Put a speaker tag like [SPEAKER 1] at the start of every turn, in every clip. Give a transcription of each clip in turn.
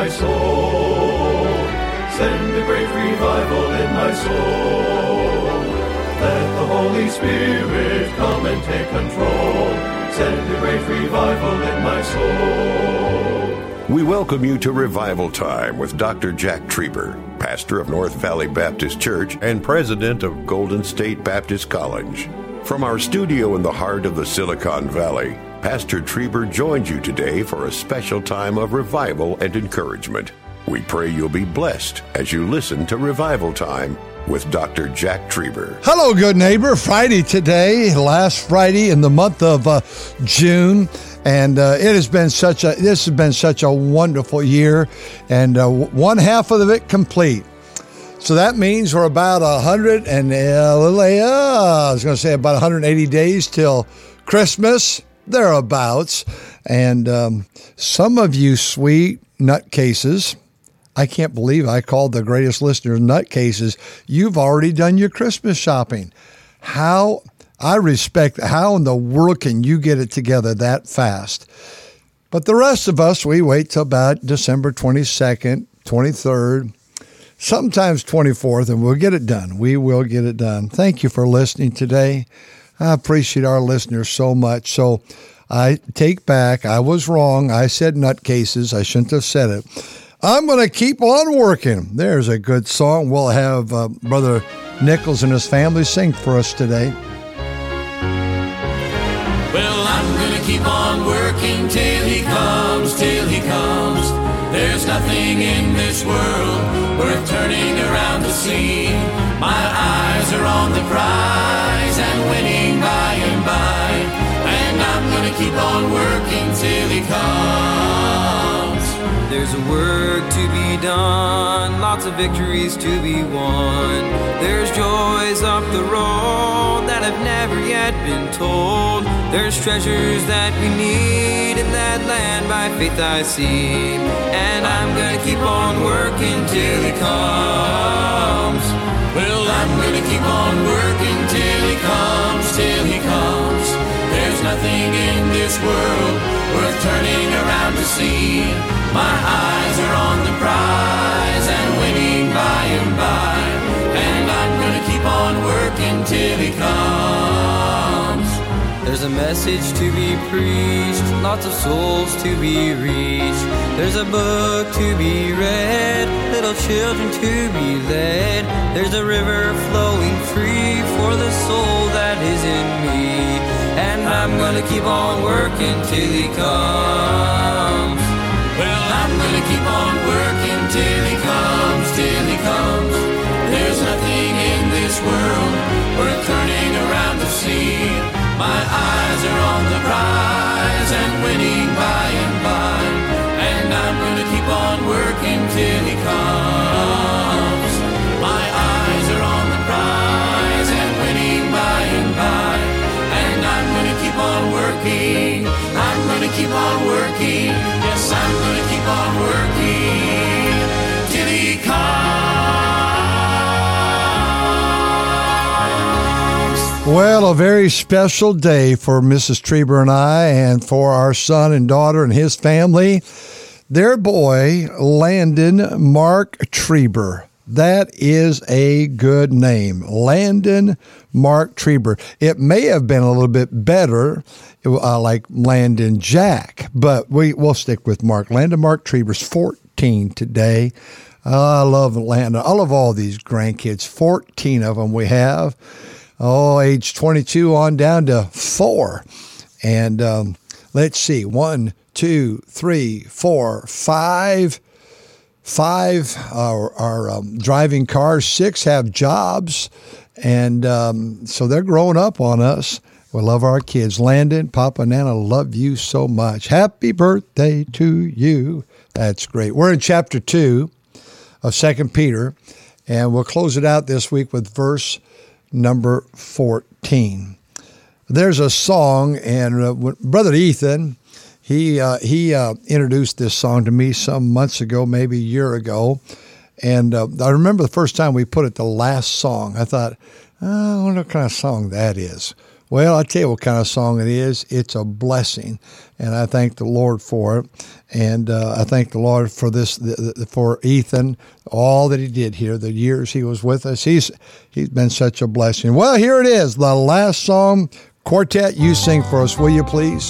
[SPEAKER 1] my soul. Send a great revival in my soul. Let the Holy Spirit come and take control. Send a great revival in my soul.
[SPEAKER 2] We welcome you to Revival Time with Dr. Jack Trieber, pastor of North Valley Baptist Church and president of Golden State Baptist College. From our studio in the heart of the Silicon Valley, Pastor Trieber joins you today for a special time of revival and encouragement. We pray you'll be blessed as you listen to Revival Time with Dr. Jack Trieber.
[SPEAKER 3] Hello, good neighbor. Friday today, last Friday in the month of June. And this has been such a wonderful year, and one half of it complete. So that means we're about 180 days till Christmas, thereabouts. And some of you sweet nutcases, I can't believe I called the greatest listeners nutcases. You've already done your Christmas shopping. I respect how in the world can you get it together that fast? But the rest of us, we wait till about December 22nd, 23rd, sometimes 24th, and we'll get it done. We will get it done. Thank you for listening today. I appreciate our listeners so much. So I take back, I was wrong. I said nutcases. I shouldn't have said it. I'm going to keep on working. There's a good song. We'll have Brother Nichols and his family sing for us today.
[SPEAKER 4] Well, I'm going to keep on working till he comes, till he comes. There's nothing in this world worth turning around to see. My eyes are on the prize and winning by and by. And I'm going to keep on working till he comes.
[SPEAKER 5] There's a work to be done, lots of victories to be won. There's joys up the road that have never yet been told. There's treasures that we need in that land by faith I see. And I'm gonna keep on working till he comes.
[SPEAKER 4] Well, I'm gonna keep on working till he comes, till he comes. There's nothing in this world worth turning around to see. My eyes are on the prize and winning by and by. And I'm gonna keep on working till he comes.
[SPEAKER 5] There's a message to be preached, lots of souls to be reached. There's a book to be read, little children to be led. There's a river flowing free for the soul that is in me. And I'm gonna keep on working till he comes.
[SPEAKER 4] Well, I'm gonna keep on working till he comes, till he comes. There's nothing in this world worth turning around to see. My eyes are on the prize and winning by and by. And I'm gonna keep on working till he comes. My eyes are on the prize and winning by and by. And I'm gonna keep on working. I'm gonna keep on working. Yes, I'm gonna keep on working till he comes.
[SPEAKER 3] Well, a very special day for Mrs. Trieber and I, and for our son and daughter and his family. Their boy, Landon Mark Trieber. That is a good name, Landon Mark Trieber. It may have been a little bit better, like Landon Jack, but we'll stick with Mark. Landon Mark Trieber's 14 today. I love Landon. I love all these grandkids. 14 of them we have. Age 22 on down to 4. And let's see, 1, 2, 3, 4, 5. 5 are driving cars, 6 have jobs, and so they're growing up on us. We love our kids. Landon, Papa, Nana, love you so much. Happy birthday to you. That's great. We're in chapter 2 of 2 Peter, and we'll close it out this week with verse number 14. There's a song, and Brother Ethan, He introduced this song to me some months ago, maybe a year ago. And I remember the first time we put it, the last song. I thought, I wonder what kind of song that is. Well, I tell you what kind of song it is. It's a blessing, and I thank the Lord for it. And I thank the Lord for this, for Ethan, all that he did here, the years he was with us. He's been such a blessing. Well, here it is, the last song. Quartet, you sing for us, will you please?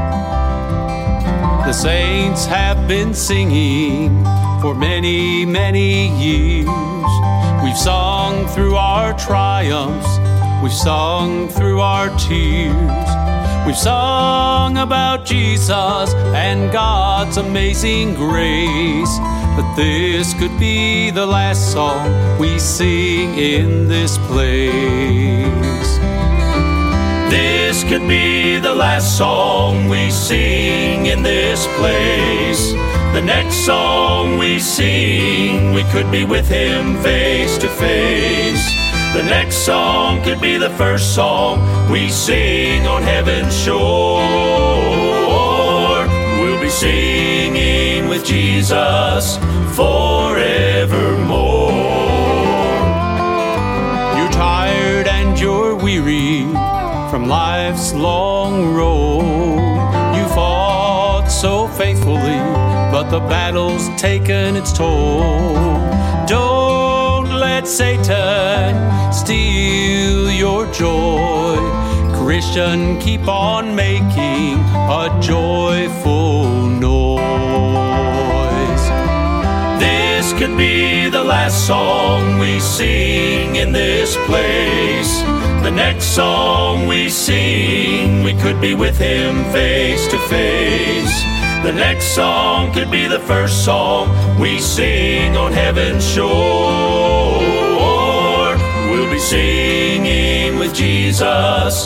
[SPEAKER 6] The saints have been singing for many, many years. We've sung through our triumphs. We've sung through our tears. We've sung about Jesus and God's amazing grace. But this could be the last song we sing in this place.
[SPEAKER 1] This could be the last song we sing in this place. The next song we sing, we could be with him face to face. The next song could be the first song we sing on heaven's shore. We'll be singing with Jesus forevermore.
[SPEAKER 6] You're tired and you're weary from life's long road. You fought so faithfully, but the battle's taken its toll. Don't let Satan steal your joy. Christian, keep on making a joyful noise.
[SPEAKER 1] This could be the last song we sing in this place. The next song we sing, we could be with him face to face. The next song could be the first song we sing on heaven's shore. We'll be singing with Jesus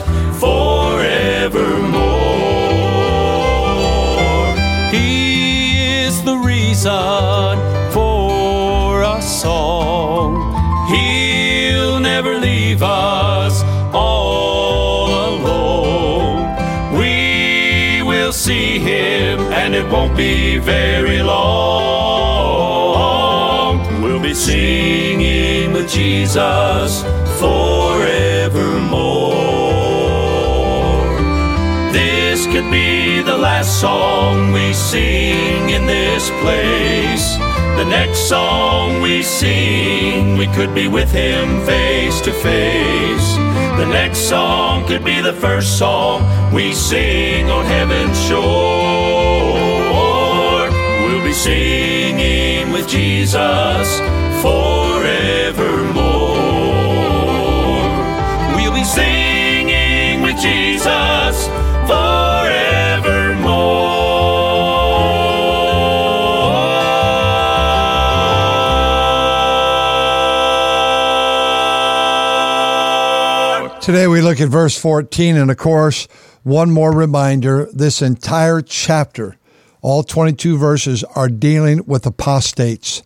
[SPEAKER 1] forevermore.
[SPEAKER 6] He is the reason for a song. He'll never leave us all alone. We will see him, and it won't be very long. We'll be singing with Jesus forevermore. This could be the last song we sing in this place. The next song we sing, we could be with him face to face. The next song could be the first song we sing on heaven's shore. We'll be singing with Jesus forevermore. We'll be singing with Jesus forevermore.
[SPEAKER 3] Today we look at verse 14, and of course, one more reminder, this entire chapter, all 22 verses, are dealing with apostates.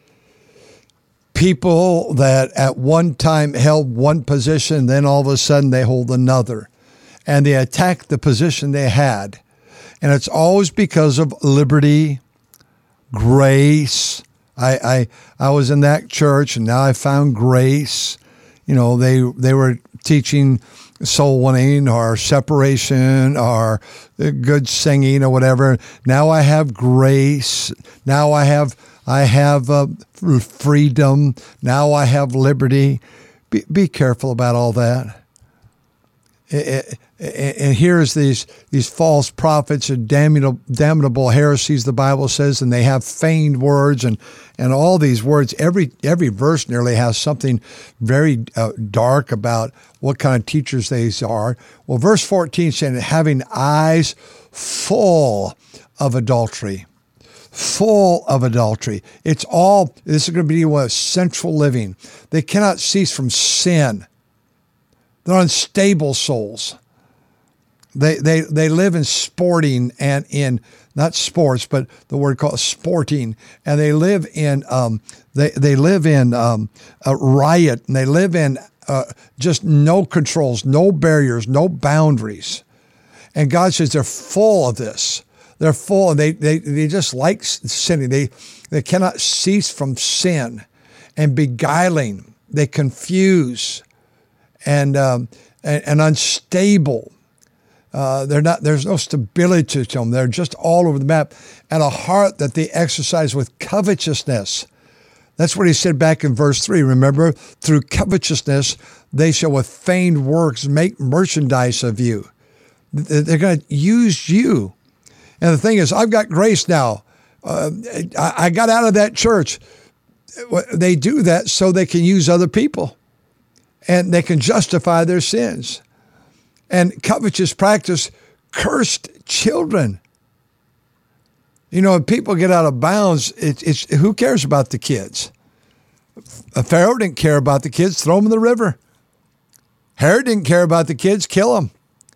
[SPEAKER 3] People that at one time held one position, then all of a sudden they hold another. And they attack the position they had. And it's always because of liberty, grace. I was in that church, and now I found grace. You know, they were teaching soul winning or separation or good singing or whatever. Now I have grace. Now I have freedom. Now I have liberty. Be careful about all that. And here's these false prophets and damnable heresies, the Bible says, and they have feigned words and all these words. Every verse nearly has something very dark about what kind of teachers they are. Well, verse 14 saying, having eyes full of adultery. Full of adultery. This is going to be what sensual living. They cannot cease from sin. They're unstable souls. They live in sporting and in, not sports, but the word called sporting, and they live in they live in a riot, and they live in just no controls, no barriers, no boundaries. And God says they're full of this. They're full, and they just like sinning. They cannot cease from sin and beguiling. They confuse. And and unstable. There's no stability to them. They're just all over the map. And a heart that they exercise with covetousness. That's what he said back in verse 3. Remember, through covetousness, they shall with feigned works make merchandise of you. They're going to use you. And the thing is, I've got grace now. I got out of that church. They do that so they can use other people. And they can justify their sins. And covetous practice cursed children. You know, if people get out of bounds, it's who cares about the kids? Pharaoh didn't care about the kids, throw them in the river. Herod didn't care about the kids, kill them.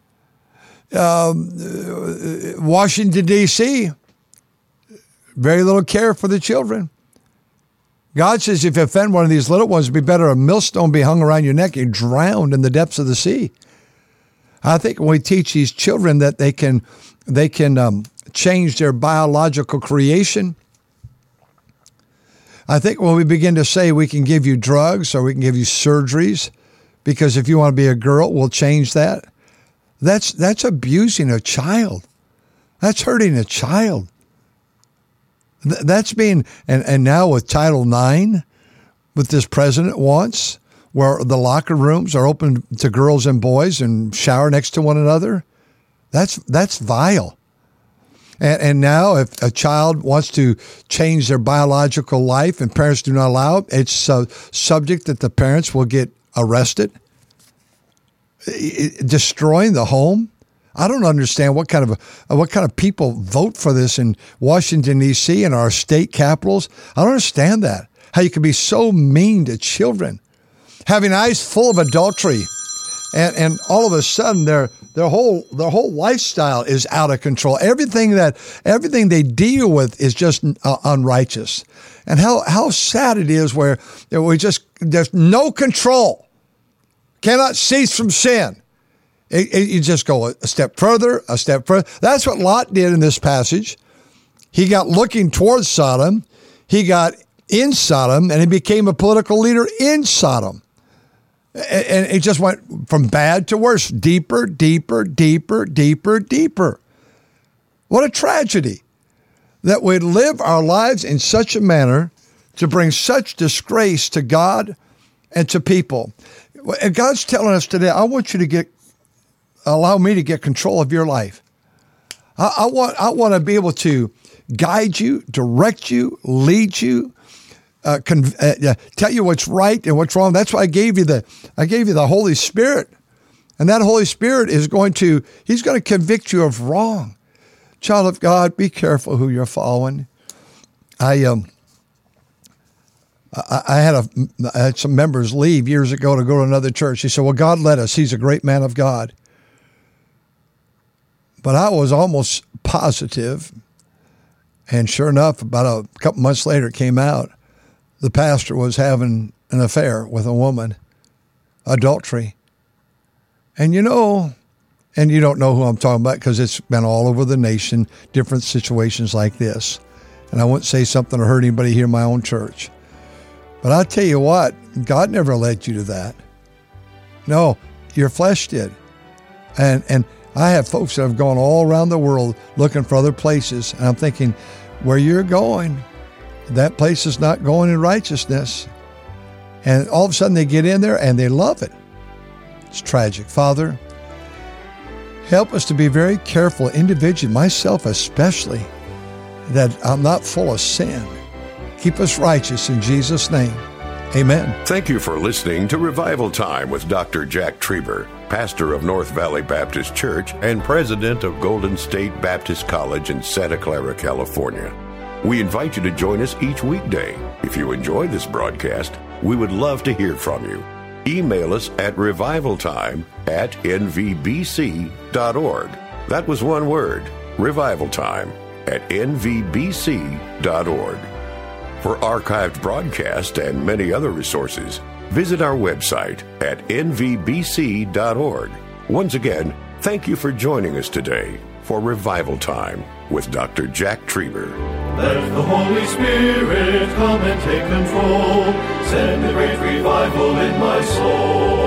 [SPEAKER 3] Washington, D.C., very little care for the children. God says if you offend one of these little ones, it'd be better a millstone be hung around your neck, you're drowned in the depths of the sea. I think when we teach these children that they can change their biological creation, I think when we begin to say we can give you drugs or we can give you surgeries, because if you want to be a girl, we'll change that. That's abusing a child. That's hurting a child. That's being, and now with Title IX, what this president wants, where the locker rooms are open to girls and boys and shower next to one another, that's vile. And now if a child wants to change their biological life and parents do not allow it, it's subject that the parents will get arrested, destroying the home. I don't understand what kind of people vote for this in Washington, D.C. and our state capitals. I don't understand that. How you can be so mean to children, having eyes full of adultery, and all of a sudden their whole lifestyle is out of control. Everything they deal with is just unrighteous. And how sad it is where there's no control, cannot cease from sin. You just go a step further, a step further. That's what Lot did in this passage. He got looking towards Sodom. He got in Sodom, and he became a political leader in Sodom. And it just went from bad to worse, deeper, deeper, deeper, deeper, deeper. What a tragedy that we live our lives in such a manner to bring such disgrace to God and to people. And God's telling us today, I want you to allow me to get control of your life. I want to be able to guide you, direct you, lead you, tell you what's right and what's wrong. That's why I gave you the Holy Spirit. And that Holy Spirit he's going to convict you of wrong. Child of God, be careful who you're following. I had some members leave years ago to go to another church. He said, well, God led us. He's a great man of God. But I was almost positive, and sure enough, about a couple months later, it came out, the pastor was having an affair with a woman, adultery. And you don't know who I'm talking about because it's been all over the nation, different situations like this. And I wouldn't say something to hurt anybody here in my own church. But I'll tell you what, God never led you to that. No, your flesh did. And I have folks that have gone all around the world looking for other places. And I'm thinking, where you're going, that place is not going in righteousness. And all of a sudden they get in there and they love it. It's tragic. Father, help us to be very careful individually, myself especially, that I'm not full of sin. Keep us righteous in Jesus' name. Amen.
[SPEAKER 2] Thank you for listening to Revival Time with Dr. Jack Trieber, pastor of North Valley Baptist Church and president of Golden State Baptist College in Santa Clara, California. We invite you to join us each weekday. If you enjoy this broadcast, we would love to hear from you. Email us at revivaltime@nvbc.org. That was one word, revivaltime@nvbc.org. For archived broadcasts and many other resources, visit our website at nvbc.org. Once again, thank you for joining us today for Revival Time with Dr. Jack Trieber.
[SPEAKER 1] Let the Holy Spirit come and take control. Send a great revival in my soul.